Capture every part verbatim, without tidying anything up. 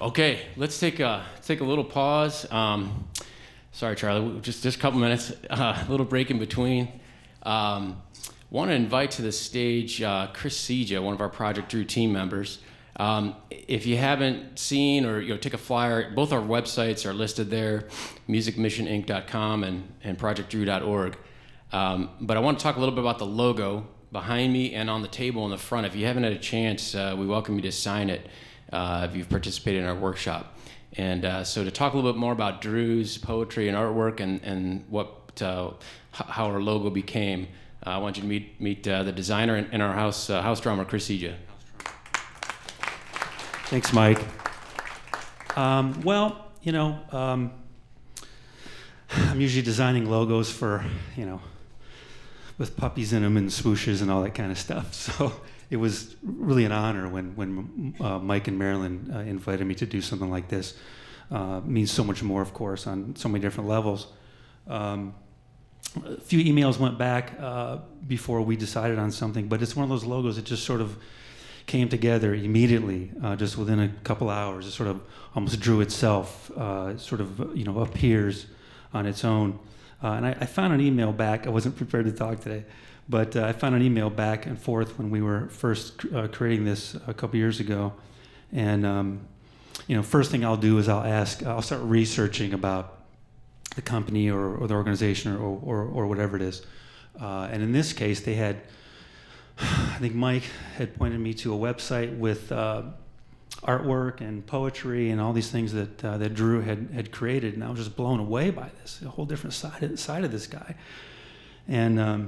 Okay, let's take a take a little pause. Um, sorry, Charlie, just just a couple minutes. Uh, a little break in between. Um, want to invite to the stage uh, Chris Seja, one of our Project Drew team members. Um, if you haven't seen or you know, take a flyer, both our websites are listed there, music mission inc dot com and, and project drew dot org. Um, but I want to talk a little bit about the logo behind me and on the table in the front. If you haven't had a chance, uh, we welcome you to sign it uh, if you've participated in our workshop. And uh, so to talk a little bit more about Drew's poetry and artwork and, and what uh, how our logo became, uh, I want you to meet meet uh, the designer and, and our house uh, house drummer, Chris Seja. Thanks, Mike. Um, well, you know, um, I'm usually designing logos for, you know, with puppies in them and swooshes and all that kind of stuff. So it was really an honor when when uh, Mike and Marilyn uh, invited me to do something like this. Uh, it means so much more, of course, on so many different levels. Um, a few emails went back uh, before we decided on something, but it's one of those logos that just sort of came together immediately, uh, just within a couple hours. It sort of almost drew itself, uh, it sort of, you know, appears on its own. Uh, and I, I found an email back. I wasn't prepared to talk today, but uh, I found an email back and forth when we were first uh, creating this a couple years ago. And, um, you know, first thing I'll do is I'll ask, I'll start researching about the company or, or the organization or, or, or whatever it is. Uh, and in this case, they had, I think Mike had pointed me to a website with uh, artwork and poetry and all these things that uh, that Drew had, had created, and I was just blown away by this, a whole different side of, side of this guy. And um,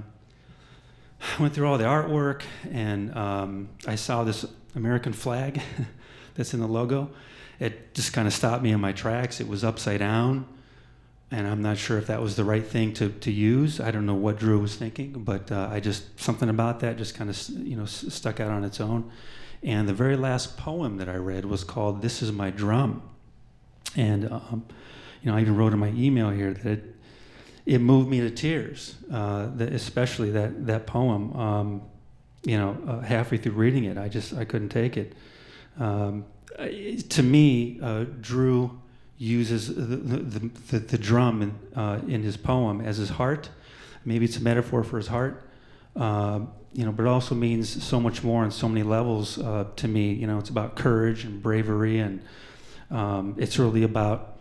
I went through all the artwork, and um, I saw this American flag that's in the logo. It just kind of stopped me in my tracks. It was upside down, and I'm not sure if that was the right thing to, to use. I don't know what Drew was thinking, but uh, I just, something about that just kind of, you know, s- stuck out on its own. And the very last poem that I read was called "This Is My Drum." And, um, you know, I even wrote in my email here that it, it moved me to tears, uh, that especially that, that poem. Um, you know, uh, halfway through reading it, I just, I couldn't take it. Um, to me, uh, Drew uses the the, the, the drum in, uh, in his poem as his heart. Maybe it's a metaphor for his heart, uh, you know, but it also means so much more on so many levels uh, to me. You know, it's about courage and bravery, and um, it's really about,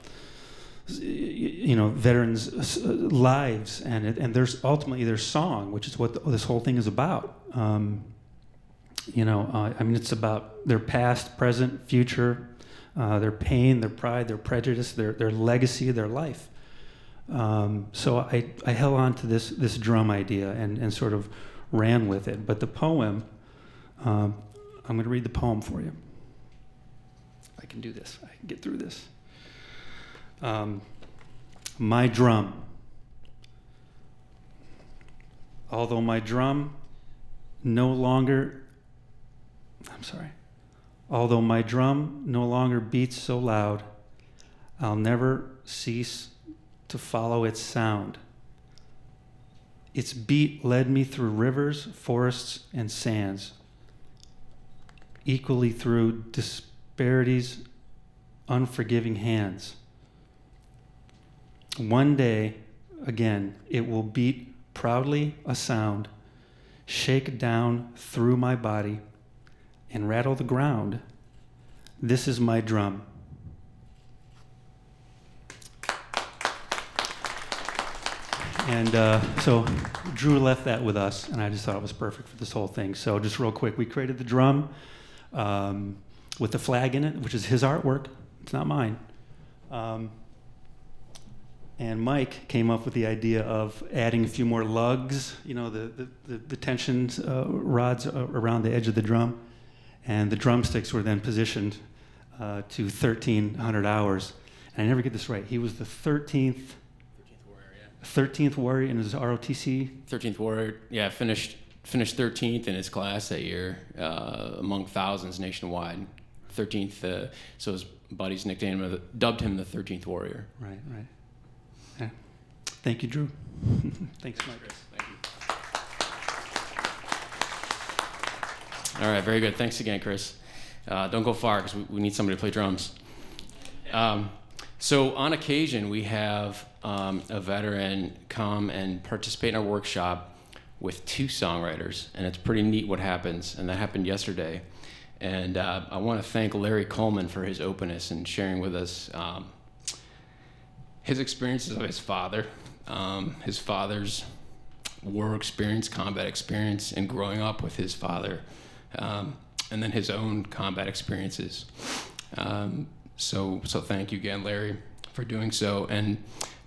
you know, veterans' lives, and it, and there's ultimately their song, which is what the, this whole thing is about. Um, you know, uh, I mean, it's about their past, present, future. Uh, their pain, their pride, their prejudice, their their legacy, their life. Um, so I, I held on to this this drum idea and, and sort of ran with it. But the poem, um, I'm going to read the poem for you. I can do this. I can get through this. Um, my drum. Although my drum no longer, I'm sorry. Although my drum no longer beats so loud, I'll never cease to follow its sound. Its beat led me through rivers, forests, and sands, equally through disparity's unforgiving hands. One day, again, it will beat proudly a sound, shake down through my body, and rattle the ground. This is my drum. And uh, so Drew left that with us, and I just thought it was perfect for this whole thing. So just real quick, we created the drum um, with the flag in it, which is his artwork. It's not mine. Um, and Mike came up with the idea of adding a few more lugs, you know, the, the, the, the tension uh, rods around the edge of the drum. And the drumsticks were then positioned uh, to thirteen hundred hours. And I never get this right. He was the thirteenth warrior, yeah. thirteenth warrior in his R O T C. thirteenth warrior, yeah, finished finished thirteenth in his class that year, uh, among thousands nationwide. thirteenth, uh, so his buddies nicknamed him, dubbed him the thirteenth warrior. Right, right. Yeah. Thank you, Drew. Thanks, Mike. Thank you. All right, very good. Thanks again, Chris. Uh, don't go far because we, we need somebody to play drums. Um, so on occasion, we have um, a veteran come and participate in our workshop with two songwriters, and it's pretty neat what happens, and that happened yesterday. And uh, I want to thank Larry Coleman for his openness and sharing with us um, his experiences of his father, um, his father's war experience, combat experience, and growing up with his father, um, and then his own combat experiences. Um, so, so thank you again, Larry, for doing so. And